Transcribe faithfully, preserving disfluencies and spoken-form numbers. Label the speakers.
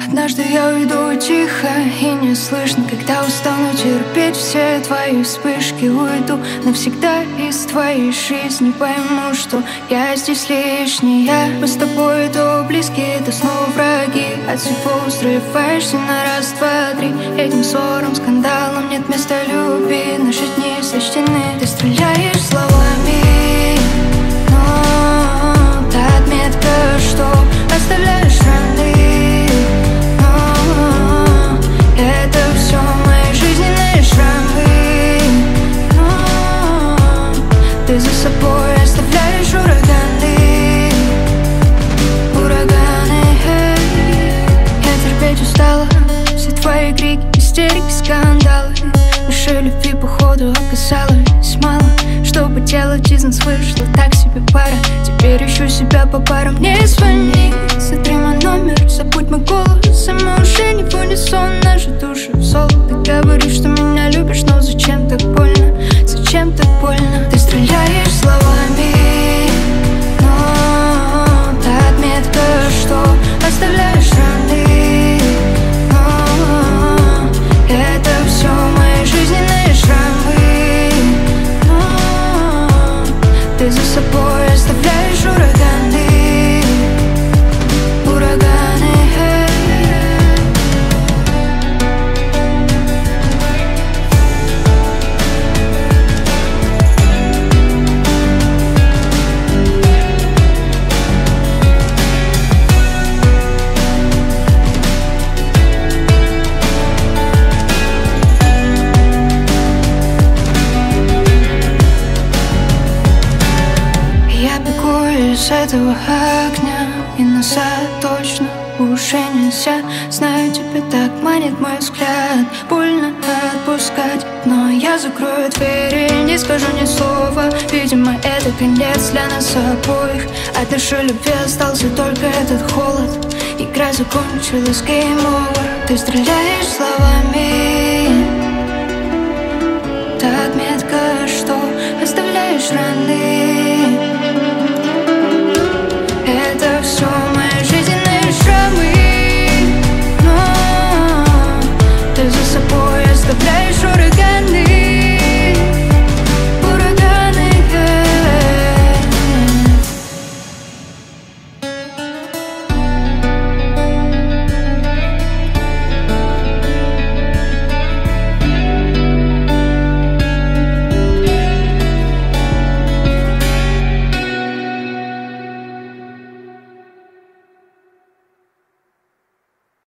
Speaker 1: Однажды я уйду тихо и не слышно, когда устану терпеть все твои вспышки. Уйду навсегда из твоей жизни, пойму, что я здесь лишняя. Мы с тобой то близкие, то снова враги. От всего взрываешься на раз, два, три. Этим ссорам, скандалам нет места любви. Наши дни сочтены, ты стреляешь словами, но та отметка, что оставляешь раны. Это все мои жизненные шрамы, но ты за собой оставляешь ураганы. Ураганы, я терпеть устала все твои крики, истерики, скандалы. Нашей любви походу оказалось мало, чтобы делать из нас вышло так себе пара. Теперь ищу себя по парам, не звони, сотри мой номер, забудь мой голос, а мы уже не в унисон, наши души в соло. Ты говоришь, что меня любишь, но зачем так больно, зачем так больно? Ты стреляешь словами, но та отметка, что оставляешь раны, но это все мои жизненные шрамы, но ты за собой оставляешь ураганы. Ураганы. Я бегу из этого огня, и назад точно уже нельзя. Знаю, тебе так манит мой взгляд, больно отпускать, но я закрою двери, не скажу ни слова. Видимо, это конец для нас обоих. От нашей любви остался только этот холод. Игра закончилась, game over. Ты стреляешь словами, та отметка, что оставляешь раны.